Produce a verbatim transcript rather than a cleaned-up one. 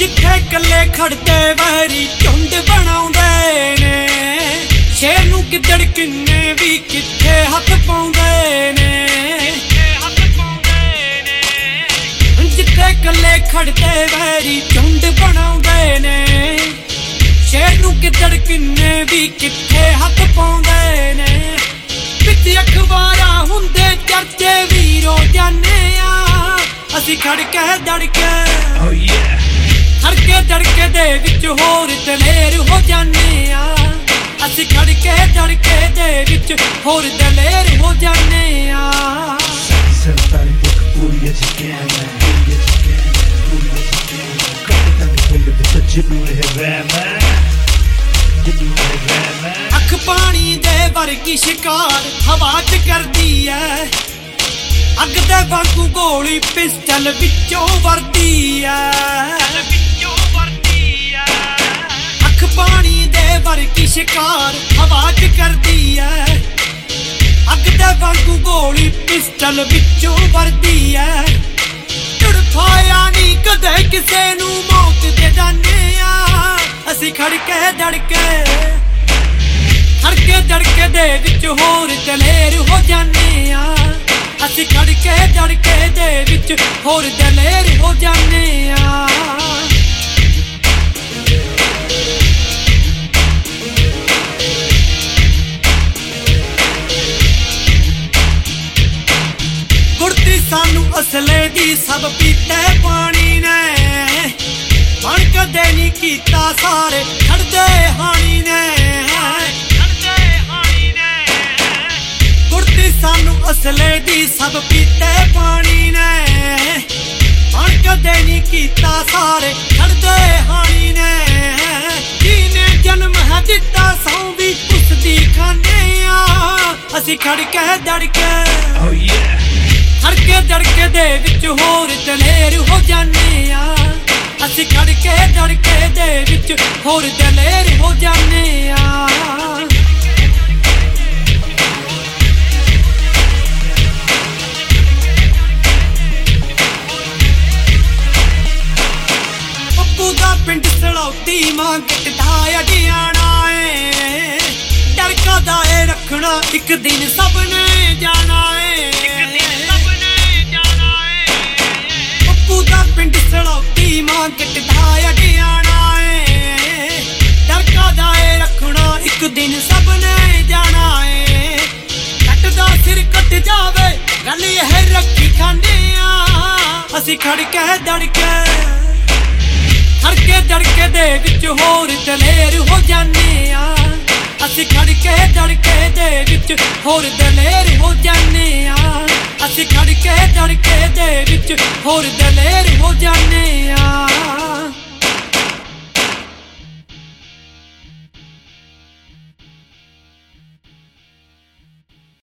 जिथे कल्ले खड़ते वैरी झुंड बनाउंदे ने शेर नूं गिद्दड़ किन्ने भी किथे हथ पाउंदे ने जिथे कल्ले खड़ते वैरी झुंड बनाउंदे ने शेर नूं गिद्दड़ किन्ने भी किथे हथ पाउंदे ने पिछ अखबारां हुंदे चर्चे भी रोजाने आ असीं खड़ के दड़ के खड़के दड़के दे विच होर दलेर हो जाने आ असीं खड़के दड़के दे विच होर दलेर हो जाने आ अख पानी दे वर्गी शिकार हवा च करदी है अग दे वांगू गोली पिस्टल विचों वरदी है अख पानी दे वर्गी शिकार हवा च करदी है अग दे वांगू गोली पिस्टल विचों वरदी है तड़फाया नी कदे किसे नू मौत दे जाने आ असीं खड़के दड़के खड़के दड़के दे विच होर दलेर हो जाने आ असीं खड़के दड़के दे विच होर दलेर हो जाने आ गुड़ती सानू असले दी सब पीते पानी ने बन कदे नी कीता सारे खड़दे हानी ने गुड़ती सानू असले दी सब पीते पानी ने बन कदे नी कीता सारे खड़दे हानी ने जिने जन्म है दिता सौ भी उसदी खाने आ असीं खड़के दड़के खड़के दड़के दे विच होर दलेर हो जाने आ असीं खड़के दड़के दे विच होर दलेर हो जाने आ पप्पू दा पिंड सड़ौती मां गिटदा अडियाना है डरका दा ए रखना एक दिन सबने जाना है पिंड सड़ौती मां गिटदा अडियाना है डरका दा ए रखना एक दिन सबने जाना है कटदा सिर कट जावे गल यह रखी खाने आ असीं खड़के दड़के खड़के दड़के दे विच होर दलेर हो जाने आ असीं खड़के दड़के दे विच होर दलेर हो जाने आ असीं खड़के दड़के दे विच होर दलेर हो जाने